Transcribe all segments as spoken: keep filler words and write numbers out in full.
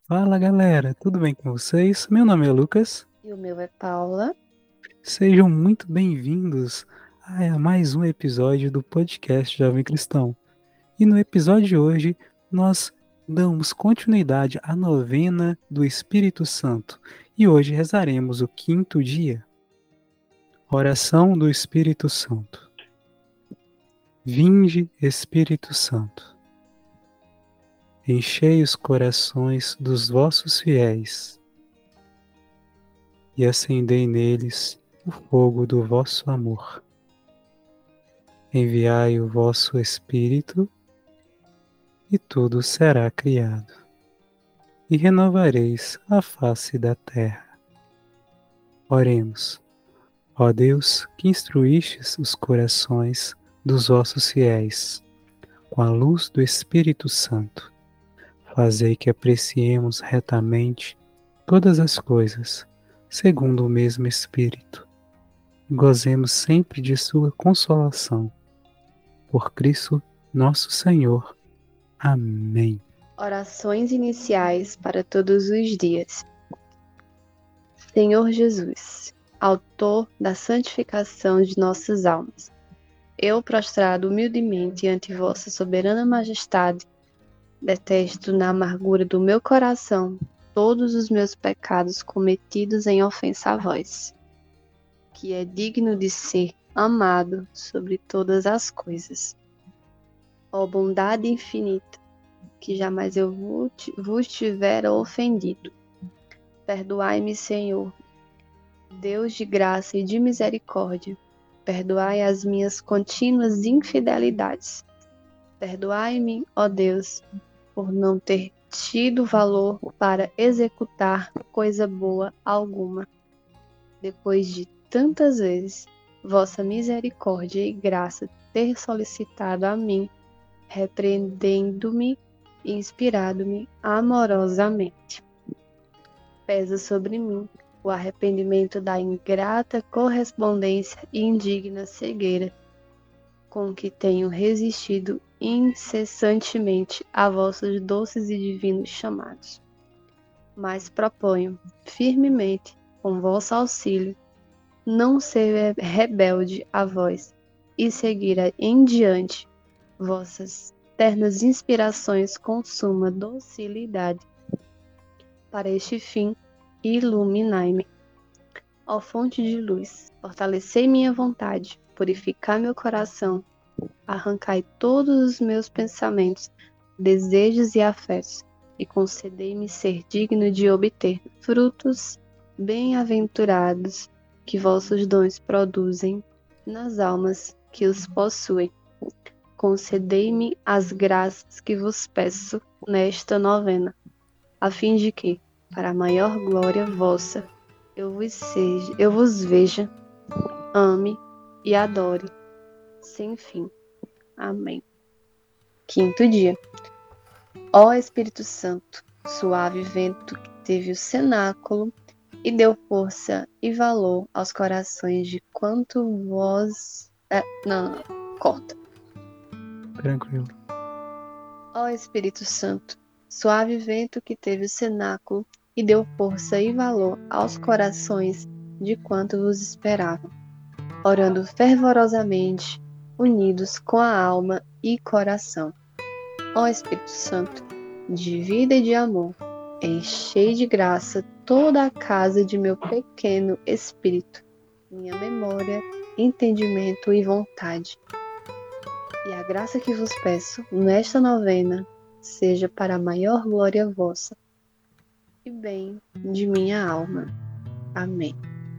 Fala galera, tudo bem com vocês? Meu nome é Lucas. E o meu é Paula. Sejam muito bem-vindos a mais um episódio do podcast Jovem Cristão. E no episódio de hoje nós damos continuidade à novena do Espírito Santo. E hoje rezaremos o quinto dia. Oração do Espírito Santo. Vinde, Espírito Santo. Enchei os corações dos vossos fiéis e acendei neles o fogo do vosso amor. Enviai o vosso Espírito, e tudo será criado, e renovareis a face da terra. Oremos. Ó Deus, que instruístes os corações dos vossos fiéis, com a luz do Espírito Santo, fazei que apreciemos retamente todas as coisas, segundo o mesmo Espírito, e gozemos sempre de sua consolação. Por Cristo nosso Senhor. Amém. Orações iniciais para todos os dias. Senhor Jesus, autor da santificação de nossas almas, eu, prostrado humildemente ante vossa soberana majestade, detesto na amargura do meu coração todos os meus pecados cometidos em ofensa a vós, que é digno de ser amado sobre todas as coisas. Ó bondade infinita, que jamais eu vos tivera ofendido. Perdoai-me, Senhor, Deus de graça e de misericórdia, perdoai as minhas contínuas infidelidades. Perdoai-me, ó Deus, por não ter tido valor para executar coisa boa alguma. Depois de tantas vezes vossa misericórdia e graça ter solicitado a mim, repreendendo-me e inspirado-me amorosamente. Pesa sobre mim o arrependimento da ingrata correspondência e indigna cegueira com que tenho resistido incessantemente a vossos doces e divinos chamados. Mas proponho, firmemente, com vosso auxílio, não ser rebelde a vós e seguir em diante vossas ternas inspirações com suma docilidade. Para este fim, iluminai-me. Ó fonte de luz, fortalecei minha vontade, purificai meu coração, arrancai todos os meus pensamentos, desejos e afetos, e concedei-me ser digno de obter frutos bem-aventurados que vossos dons produzem nas almas que os possuem. Concedei-me as graças que vos peço nesta novena, a fim de que, para a maior glória vossa, eu vos, seja, eu vos veja, ame e adore, sem fim. Amém. Quinto dia. Ó Espírito Santo, suave vento que teve o cenáculo e deu força e valor aos corações de quanto vós... É, não, não, corta. Tranquilo. Ó Espírito Santo, suave vento que teve o cenáculo e deu força e valor aos corações de quanto vos esperavam, orando fervorosamente, unidos com a alma e coração. Ó Espírito Santo, de vida e de amor, enchei de graça toda a casa de meu pequeno espírito, minha memória, entendimento e vontade. E a graça que vos peço nesta novena seja para a maior glória vossa e bem de minha alma. Amém.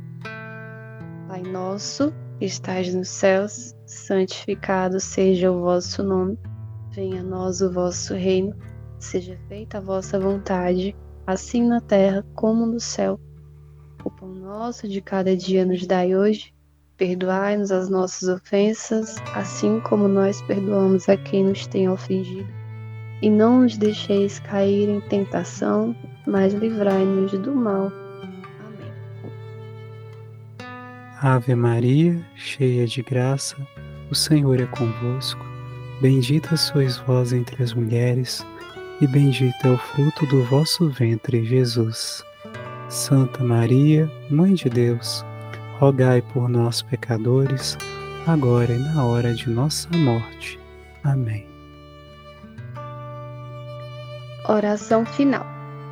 Pai nosso, que estais nos céus, santificado seja o vosso nome. Venha a nós o vosso reino. Seja feita a vossa vontade, assim na terra como no céu. O pão nosso de cada dia nos dai hoje. Perdoai-nos as nossas ofensas, assim como nós perdoamos a quem nos tem ofendido. E não nos deixeis cair em tentação, mas livrai-nos do mal. Amém. Ave Maria, cheia de graça, o Senhor é convosco. Bendita sois vós entre as mulheres, e bendito é o fruto do vosso ventre, Jesus. Santa Maria, Mãe de Deus, rogai por nós, pecadores, agora e na hora de nossa morte. Amém. Oração final.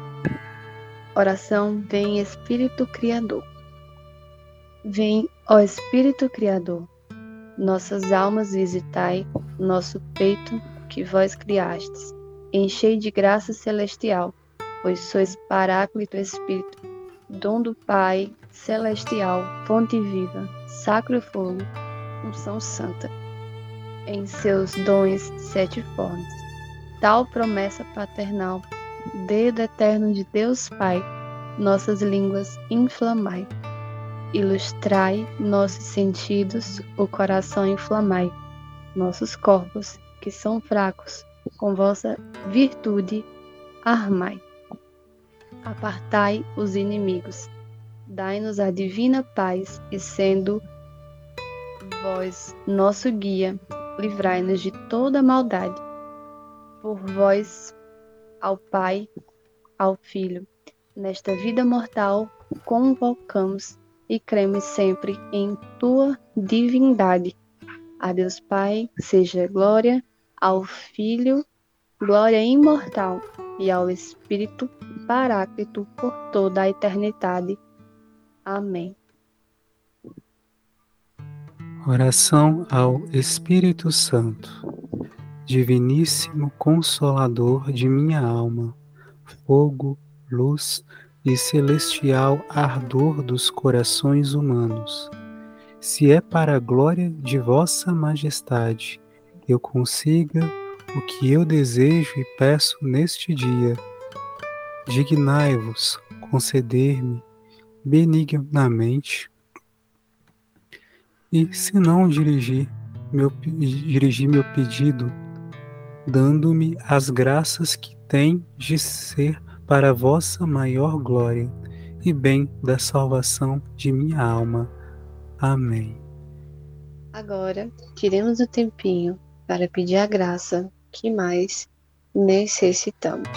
Oração Vem Espírito Criador. Vem, ó Espírito Criador, nossas almas visitai, nosso peito que vós criastes. Enchei de graça celestial, pois sois Paráclito Espírito, dom do Pai celestial, fonte viva, sacro fogo, unção santa. Em seus dons sete formas, tal promessa paternal, dedo eterno de Deus Pai, nossas línguas inflamai. Ilustrai nossos sentidos, o coração inflamai, nossos corpos, que são fracos, com vossa virtude armai. Apartai os inimigos, dai-nos a divina paz, e sendo vós nosso guia, livrai-nos de toda maldade. Por vós, ao Pai, ao Filho, nesta vida mortal, convocamos e cremos sempre em tua divindade. A Deus Pai seja glória, ao Filho, glória imortal, e ao Espírito Paráclito por toda a eternidade. Amém. Oração ao Espírito Santo, Diviníssimo Consolador de minha alma, fogo, luz e celestial ardor dos corações humanos. Se é para a glória de vossa majestade eu consiga o que eu desejo e peço neste dia, dignai-vos conceder-me benignamente, e se não dirigir meu, dirigir meu pedido, dando-me as graças que tem de ser para a vossa maior glória e bem da salvação de minha alma. Amém. Agora, tiremos o tempinho para pedir a graça que mais necessitamos.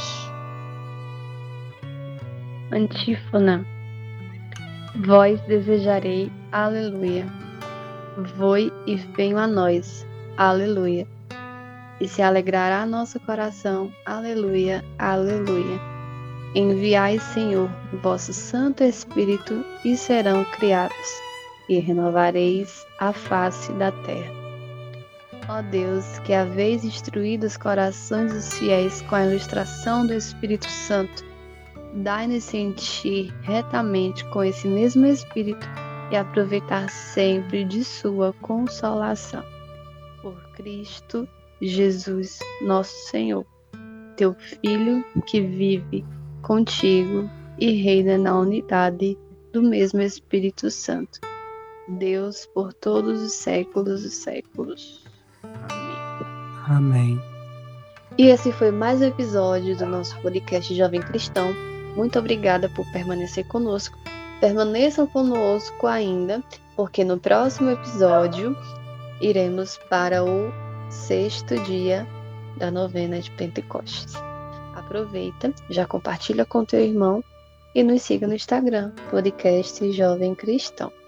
Antífona. Vós desejarei, aleluia. Voi e venho a nós, aleluia. E se alegrará nosso coração, aleluia, aleluia. Enviai, Senhor, vosso Santo Espírito, e serão criados, e renovareis a face da terra. Ó Deus, que haveis instruído os corações dos fiéis com a ilustração do Espírito Santo, dai-nos sentir retamente com esse mesmo Espírito e aproveitar sempre de sua consolação. Por Cristo Jesus, nosso Senhor, teu Filho, que vive contigo e reina na unidade do mesmo Espírito Santo, Deus por todos os séculos dos séculos. Amém. Amém. E esse foi mais um episódio do nosso podcast Jovem Cristão. Muito obrigada por permanecer conosco. Permaneçam conosco ainda, porque no próximo episódio iremos para o sexto dia da novena de Pentecostes. Aproveita, já compartilha com teu irmão e nos siga no Instagram, podcast Jovem Cristão.